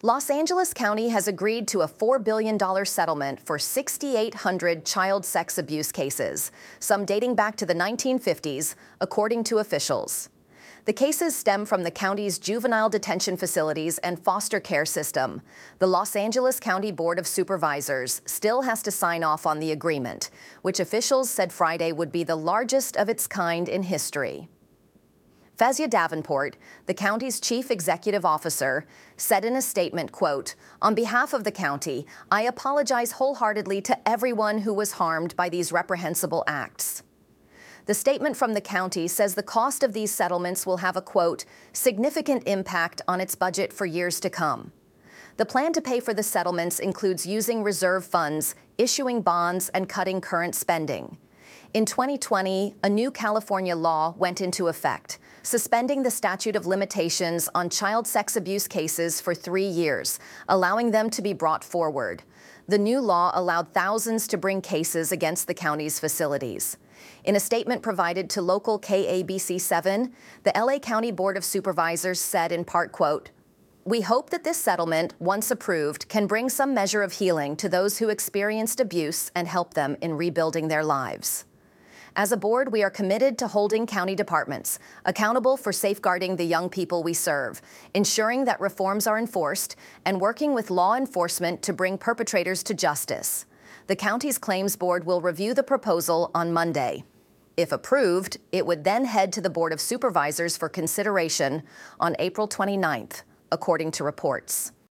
Los Angeles County has agreed to a $4 billion settlement for 6,800 child sex abuse cases, some dating back to the 1950s, according to officials. The cases stem from the county's juvenile detention facilities and foster care system. The Los Angeles County Board of Supervisors still has to sign off on the agreement, which officials said Friday would be the largest of its kind in history. Kezia Davenport, the county's chief executive officer, said in a statement, quote, "On behalf of the county, I apologize wholeheartedly to everyone who was harmed by these reprehensible acts." The statement from the county says the cost of these settlements will have a, quote, "significant impact on its budget for years to come." The plan to pay for the settlements includes using reserve funds, issuing bonds, and cutting current spending. In 2020, a new California law went into effect, suspending the statute of limitations on child sex abuse cases for 3 years, allowing them to be brought forward. The new law allowed thousands to bring cases against the county's facilities. In a statement provided to local KABC7, the LA County Board of Supervisors said in part, quote, "We hope that this settlement, once approved, can bring some measure of healing to those who experienced abuse and help them in rebuilding their lives." As a board, we are committed to holding county departments accountable for safeguarding the young people we serve, ensuring that reforms are enforced, and working with law enforcement to bring perpetrators to justice. The county's claims board will review the proposal on Monday. If approved, it would then head to the Board of Supervisors for consideration on April 29th, according to reports.